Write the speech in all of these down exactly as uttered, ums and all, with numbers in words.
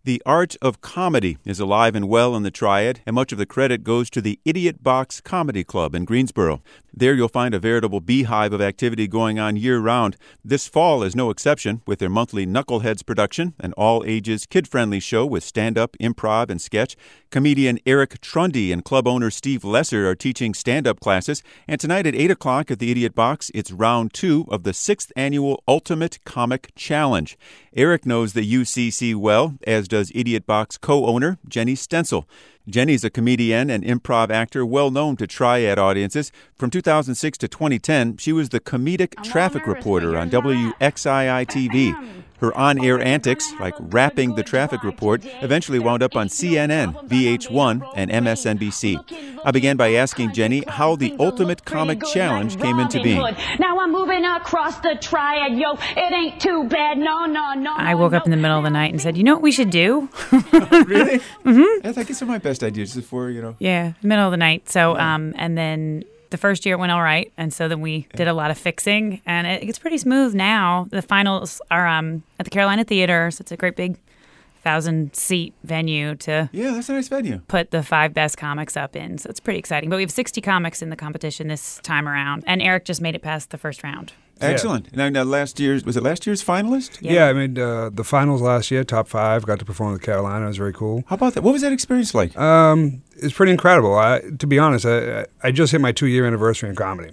The art of comedy is alive and well in the Triad, and much of the credit goes to the Idiot Box Comedy Club in Greensboro. There you'll find a veritable beehive of activity going on year-round. This fall is no exception, with their monthly Knuckleheads production, an all-ages, kid-friendly show with stand-up, improv, and sketch. Comedian Eric Trundy and club owner Steve Lesser are teaching stand-up classes, and tonight at eight o'clock at the Idiot Box, it's round two of the sixth annual Ultimate Comic Challenge. Eric knows the U C C well, as does Idiot Box co-owner Jenny Stencil. Jenny's a comedian and improv actor well known to Triad audiences. From two thousand six to twenty ten, she was the comedic I'm traffic reporter on W X I I T V. Her on-air antics, like rapping the traffic report, eventually wound up on C N N, V H one, and M S N B C. I began by asking Jenny how the Ultimate Comic Challenge came into being. Now I'm moving across the Triad, yo. It ain't too bad, no, no, no. I woke up in the middle of the night and said, you know what we should do? Really? Mm-hmm. I think it's some of my best ideas before, you know. Yeah, middle of the night. So, um, and then the first year it went all right, and so then we did a lot of fixing, and it gets pretty smooth now. The finals are um, at the Carolina Theater, so it's a great big thousand-seat venue to yeah, that's a nice venue. Put the five best comics up in, so it's pretty exciting. But we have sixty comics in the competition this time around, and Eric just made it past the first round. Excellent. Yeah. Now, now, last year's was it last year's finalist? Yeah, yeah I made uh, the finals last year, top five. Got to perform with Carolina. It was very cool. How about that? What was that experience like? Um, it's pretty incredible. I, to be honest, I, I just hit my two-year anniversary in comedy.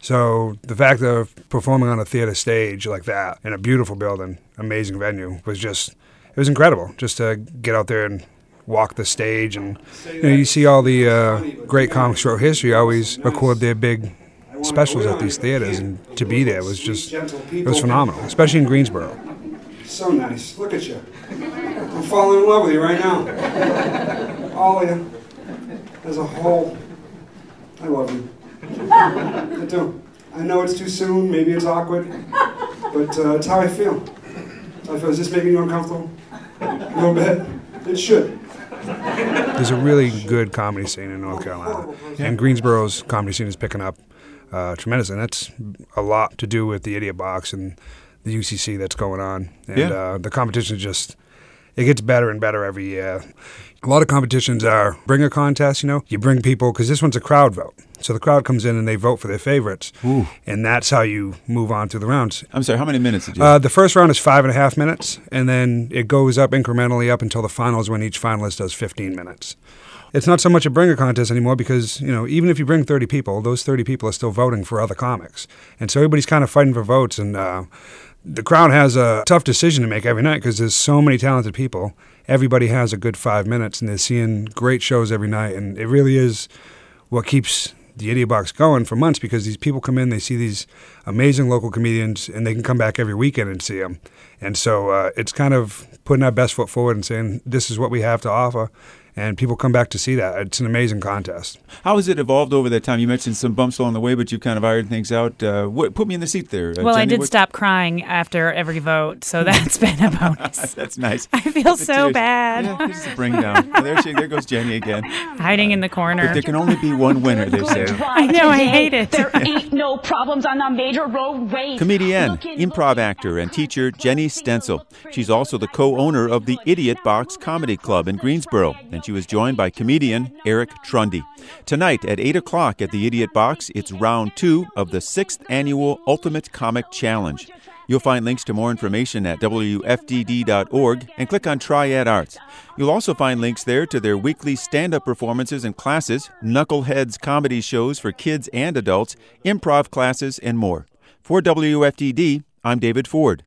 So the fact of performing on a theater stage like that in a beautiful building, amazing venue, was just, it was incredible. Just to get out there and walk the stage. And you know, you see all the uh, great comics throughout history always record their big specials at these theaters, and to be there was just, it was phenomenal, especially in Greensboro. So nice. Look at you. I'm falling in love with you right now. All of you. As a whole. I love you. I do. I know it's too soon, maybe it's awkward, but uh, it's how I feel. How I feel. Is this making you uncomfortable? A little bit? It should. There's a really good comedy scene in North Carolina, and Greensboro's comedy scene is picking up Uh, tremendous, and that's a lot to do with the Idiot Box and the U C C that's going on. And yeah. uh, the competition just, it gets better and better every year. A lot of competitions are bring a contest, you know. You bring people, because this one's a crowd vote. So the crowd comes in and they vote for their favorites. Ooh. And that's how you move on through the rounds. I'm sorry, how many minutes did you uh, The first round is five and a half minutes, and then it goes up incrementally up until the finals when each finalist does fifteen minutes. It's not so much a bringer contest anymore because, you know, even if you bring thirty people, those thirty people are still voting for other comics. And so everybody's kind of fighting for votes, and uh, the crowd has a tough decision to make every night because there's so many talented people. Everybody has a good five minutes, and they're seeing great shows every night, and it really is what keeps the Idiot Box going for months, because these people come in, they see these amazing local comedians, and they can come back every weekend and see them. And so uh, it's kind of putting our best foot forward and saying, this is what we have to offer. And people come back to see that. It's an amazing contest. How has it evolved over that time? You mentioned some bumps along the way, but you've kind of ironed things out. Uh, what, put me in the seat there. Uh, well, Jenny, I did what? stop crying after every vote, so that's been a bonus. That's nice. I feel so tears. bad. Yeah, just a bring down. Well, there, she, there goes Jenny again. Hiding in the corner. But there can only be one winner, they say. I know, I hate it. There ain't no problems on the major roadways. Comedian, improv actor, and teacher Jenny Stencil. She's also the co-owner of the Idiot Box Comedy Club in Greensboro, and she was joined by comedian Eric Trundy. Tonight at eight o'clock at the Idiot Box, it's round two of the sixth annual Ultimate Comic Challenge. You'll find links to more information at W F D D dot org and click on Triad Arts. You'll also find links there to their weekly stand-up performances and classes, Knuckleheads comedy shows for kids and adults, improv classes, and more. For W F D D, I'm David Ford.